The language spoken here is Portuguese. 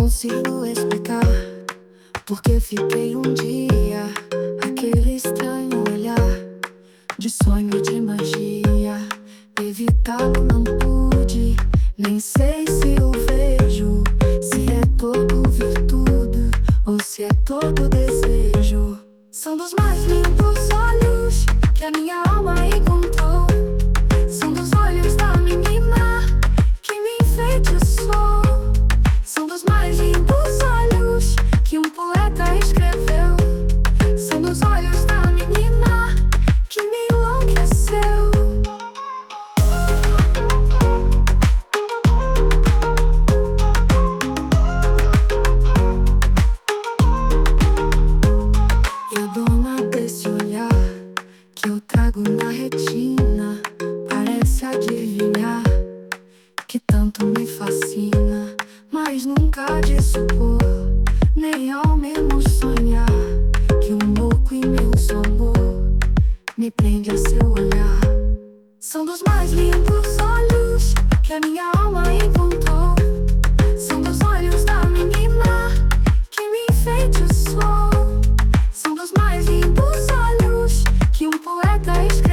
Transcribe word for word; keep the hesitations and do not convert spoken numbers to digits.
consigo explicar porque fiquei um dia aquele estranho olhar de sonho de magia. Evitá-lo não pude, nem sei se o vejo, se é todo virtude ou se é todo desejo. São dos mais lindos olhos que a minha alma encontrou. São dos olhos da menina que me enfeitiçou. São dos mais lindos olhos que um poeta escreveu. São dos olhos da menina que me enlouqueceu. E a dona desse olhar que eu trago na retina parece adivinhar que tanto me fascina, mas nunca há de supor, nem ao menos sonhar, que um louco imenso amor me prende a seu olhar. São dos mais lindos olhos que a minha alma encontrou. São dos olhos da menina que me enfeitiçou. São dos mais lindos olhos que um poeta escreveu.